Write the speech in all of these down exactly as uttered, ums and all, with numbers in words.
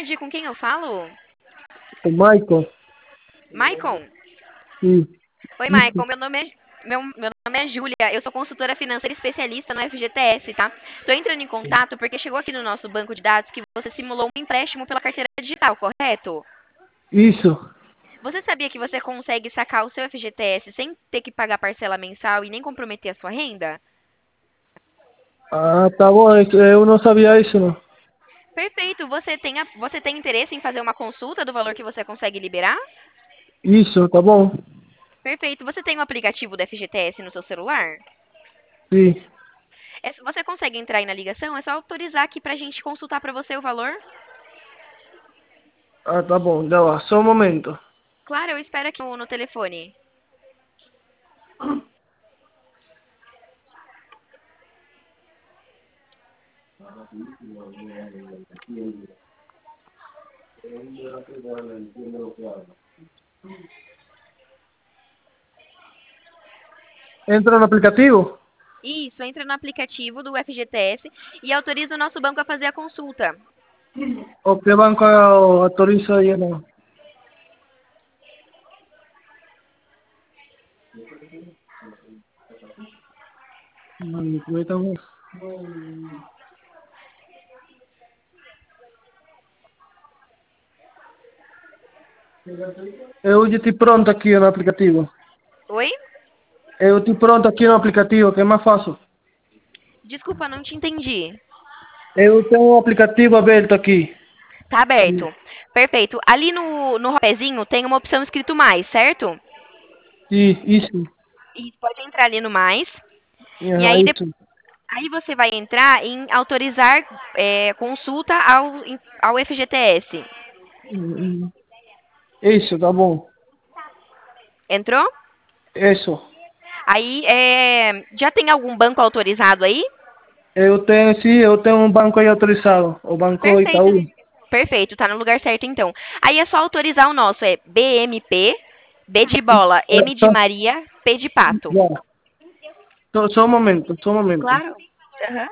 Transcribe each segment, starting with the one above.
tarde, com quem eu falo? O Michael. Maicon? Sim. Oi, Isso. Maicon, meu nome é, meu, meu nome é Júlia, eu sou consultora financeira especialista no F G T S, tá? Tô entrando em contato porque chegou aqui no nosso banco de dados que você simulou um empréstimo pela carteira digital, correto? Isso. Você sabia que você consegue sacar o seu F G T S sem ter que pagar parcela mensal e nem comprometer a sua renda? Ah, tá bom. É que eu não sabia isso, não. Perfeito, você tem, a- você tem interesse em fazer uma consulta do valor que você consegue liberar? Isso, tá bom. Perfeito, você tem o aplicativo do F G T S no seu celular? Sim. É, você consegue entrar aí na ligação? É só autorizar aqui pra gente consultar pra você o valor? Ah, tá bom. Já va. Só um momento. Claro, eu espero aqui no, no telefone. Entra no aplicativo? Isso, entra no aplicativo do F G T S e autoriza o nosso banco a fazer a consulta. ¿O qué banco autoriza ahí? No. Mano, permítame. Eu já estou pronto aqui no aplicativo. Oi? Eu estou pronto aqui no aplicativo, que é mais fácil. Desculpa, não te entendi. Eu tenho um aplicativo aberto aqui. Tá aberto. Perfeito. Ali no, no rodezinho tem uma opção escrito mais, certo? Sim, isso. E pode entrar ali no mais. E Aham, aí, de- isso. aí você vai entrar em autorizar é, consulta ao, em- ao F G T S. Hum, hum. Isso, tá bom. Entrou? Isso. Aí, é, já tem algum banco autorizado aí? Eu tenho, sim, eu tenho um banco aí autorizado. O Banco Perfeito. Itaú. Perfeito, tá no lugar certo então. Aí é só autorizar o nosso, é B M P, B de bola, É, M de só, Maria, P de pato. já. Só, só um momento, só um momento. Claro. Aham.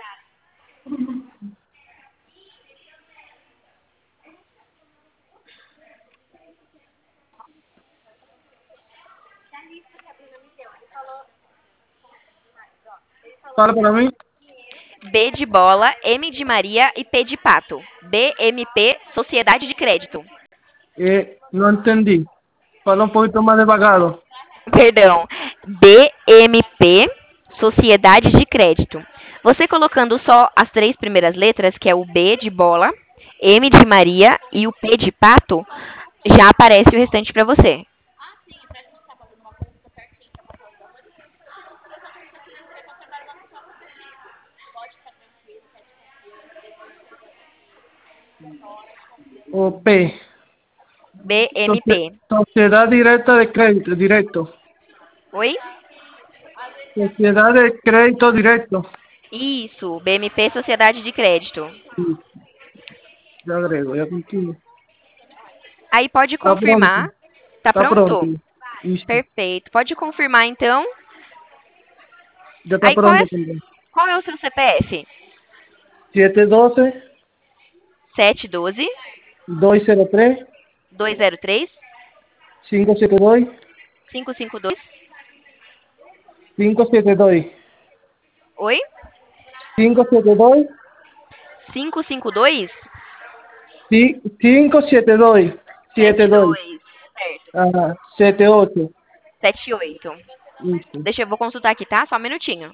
Fala para mim. B de bola, M de Maria e P de pato. B M P, Sociedade de Crédito. É, não entendi. Fala um pouquinho mais devagar. Perdão. B M P, Sociedade de Crédito. Você colocando só as três primeiras letras, que é o B de bola, M de Maria e o P de pato, já aparece o restante para você. O P. Socie- B M P. Sociedad Directa de Crédito, directo. Oi? Sociedad de Crédito Directo. Isso, B M P Sociedade de Crédito. Sí, ya agrego, ya continuo. Aí pode Está pronto. confirmar. Tá Está pronto. pronto? Listo. Perfeito. Pode confirmar então. Ya está Aí qual é, pronto também. qual é o seu C P F? siete uno dos, sete um dois, dos cero tres, dois zero três, cinco siete dos, cinco cinco dois. cinco siete dos, Oi? cinco siete dos, cinco cinco dois? cinco siete dos, siete sete dos, dois. Certo. ajá, siete ocho. sete oito. Listo. Deixa eu vou consultar aqui, tá? Só um minutinho.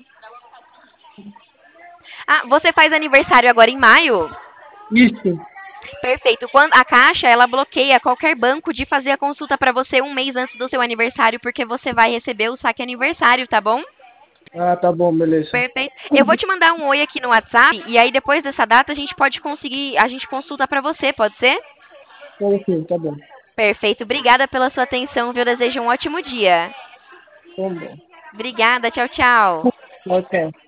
Ah, você faz aniversário agora em maio? Listo. Perfeito. Quando a Caixa, ela bloqueia qualquer banco de fazer a consulta para você um mês antes do seu aniversário, porque você vai receber o saque aniversário, tá bom? Ah, tá bom, beleza. Perfeito. Eu vou te mandar um oi aqui no WhatsApp e aí depois dessa data a gente pode conseguir, a gente consulta para você, pode ser? Pode ser, tá bom. Perfeito. Obrigada pela sua atenção, viu? Eu desejo um ótimo dia. Tá bom. Obrigada. Tchau, tchau. Ok.